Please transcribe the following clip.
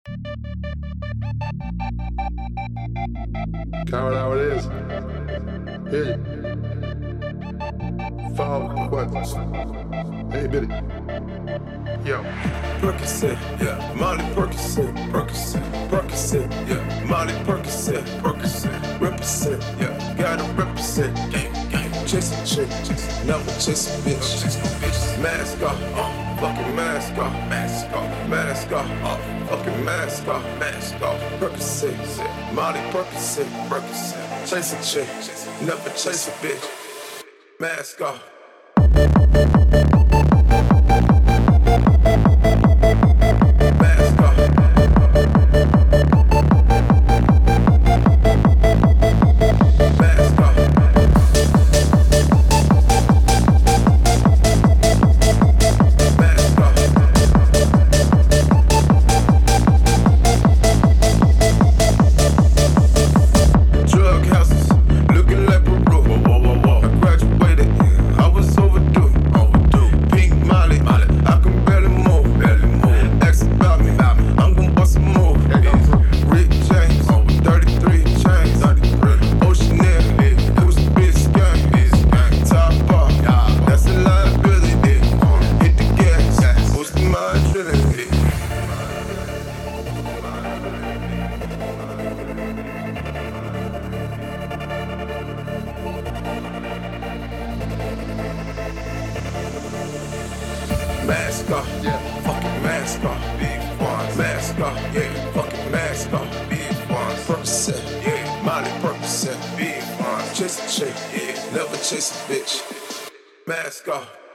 Coward how it is. Hey. Follow questions. Hey, Biddy. Yo. Percocet, yeah. Molly Percocet, Percocet, Percocet, yeah. Molly Percocet, Percocet, represent, yeah. Gotta represent, gang, gang. Chase a chick, never chase a bitch. Mask off, fucking mask off, mask off, mask off, fucking mask off, mask off. Percocet, Molly Percocet, Percocet. Chase a chick, never chase a bitch. Mask off. Mask off, yeah, fucking mask off, big ones. Mask off, yeah, fucking mask off, big ones. Percocet, yeah, Molly Percocet, big ones. Chase a chick, yeah, never chase a bitch. Mask off.